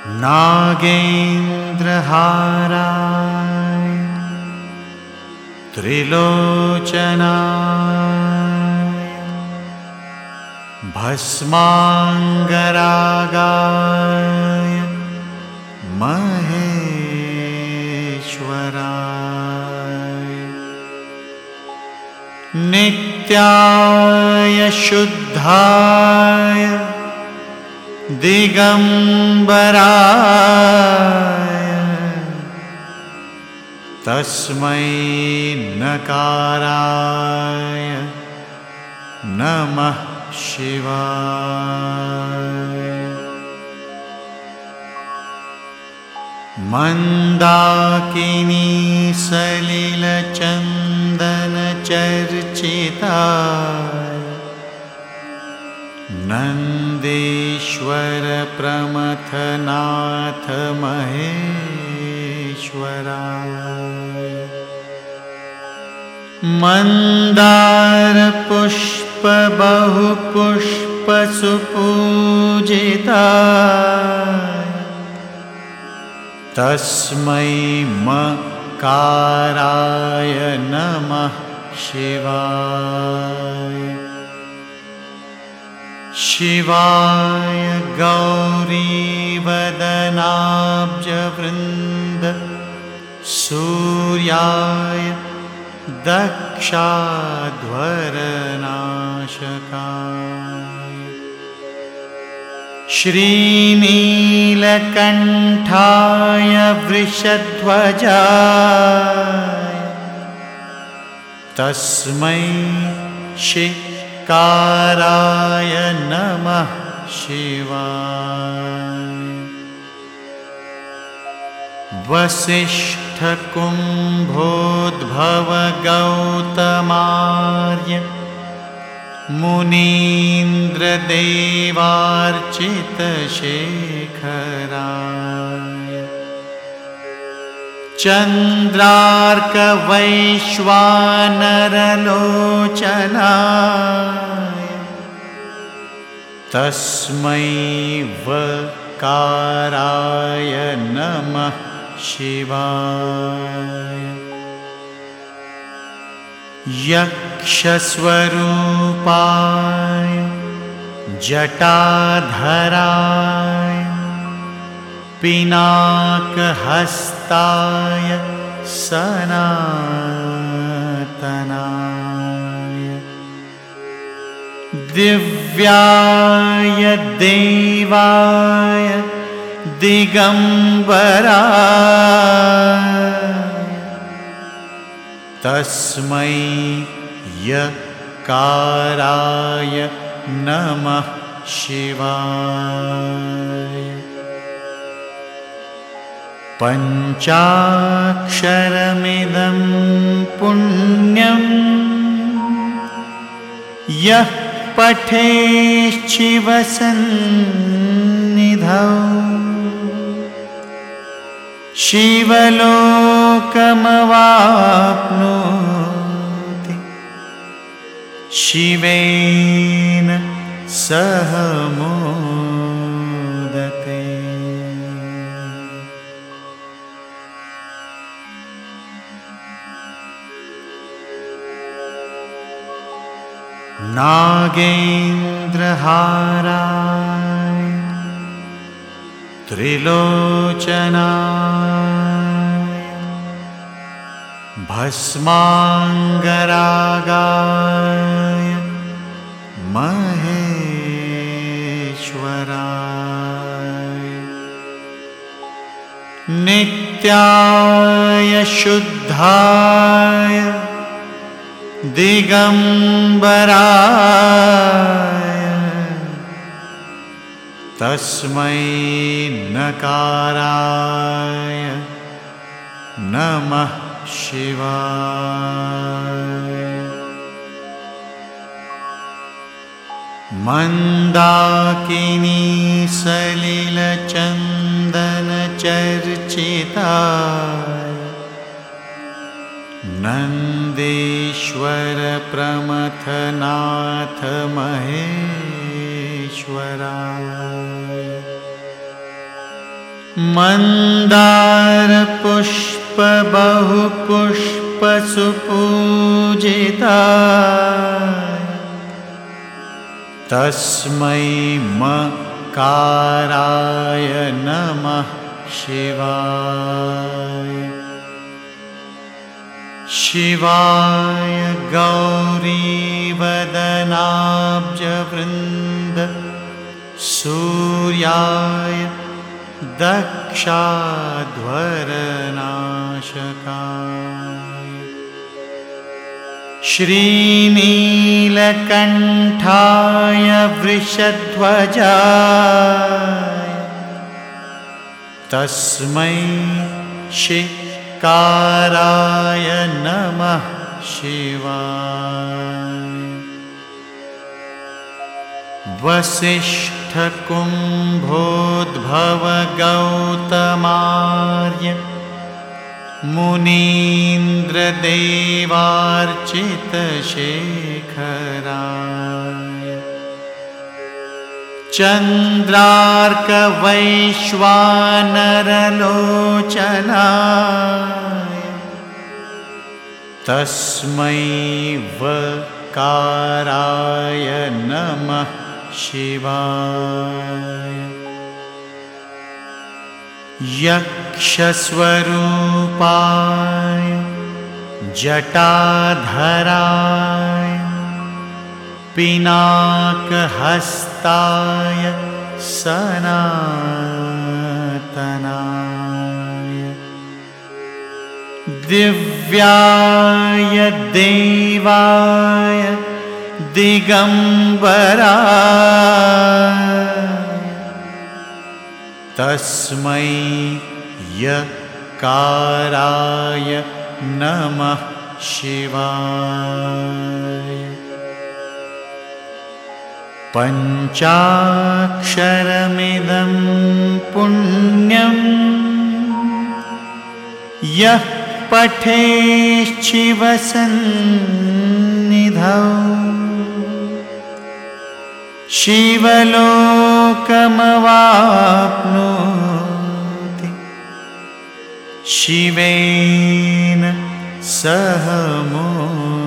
नागेन्द्रहाराय त्रिलोचनाय भस्मांगरागाय महेश्वराय नित्याय शुद्धाय दिगंबराय तस्मै नकाराय नमः शिवाय। मंदाकिनी सलिलचंदन चर्चिताय नंदीश्वर प्रमथनाथ महेश्वराय मंदार पुष्प बहुपुष्प सुपूजिताय तस्मै मकाराय नमः शिवाय। शिवाय गौरीवदनाब्जवृन्द सूर्याय दक्षाध्वरनाशकाय श्रीनीलकण्ठाय वृषध्वजाय तस्मै शिकाराय नमः शिवाय। वसिष्ठकुम्भोद्भवगौतमार्य मुनीन्द्रदेवार्चितशेखराय चन्द्रार्कवैश्वानरलोचनाय तस्मै वकाराय नमः शिवाय। यक्षस्वरूपाय जटाधराय पिनाकहस्ताय सनातनाय दिव्याय देवाय दिगंबराय तस्मै यकाराय नमः शिवाय। पञ्चाक्षरमिदं पुण्यं यः पठेच्छिवसन्निधौ शिवलोकमवाप्नोति शिवेन सह मोदते। नागेन्द्रहाराय त्रिलोचनाय भस्मांगरागाय महेश्वराय नित्याय शुद्धाय दिगंबराय तस्मै नकाराय नमः शिवाय। मंदाकिनी सलिलचंदन चर्चिताय नंदीश्वर प्रमथनाथ महेश्वराय। महेश्वराय। मन्दारपुष्प बहुपुष्प सुपूजिताय तस्मै मकाराय नमः शिवाय। शिवाय गौरीवदनाब्जवृन्द सूर्याय दक्षाध्वरनाशकाय श्रीनीलकण्ठाय वृषध्वजाय तस्मै शिकाराय नमः शिवाय। वसिष्ठकुम्भोद्भवगौतमार्य मुनीन्द्रदेवार्चितशेखराय चन्द्रार्कवैश्वानरलोचनाय तस्मै वकाराय नमः शिवाय। यक्षस्वरूपाय जटाधराय पिनाकहस्ताय सनातनाय दिव्याय देवाय दिगम्बराय तस्मै यकाराय नमः शिवाय। पञ्चाक्षरमिदं पुण्यं यः पठेच्छिवसन्निधौ शिवलोकमवाप्नोति शिवेन सह मोदितः।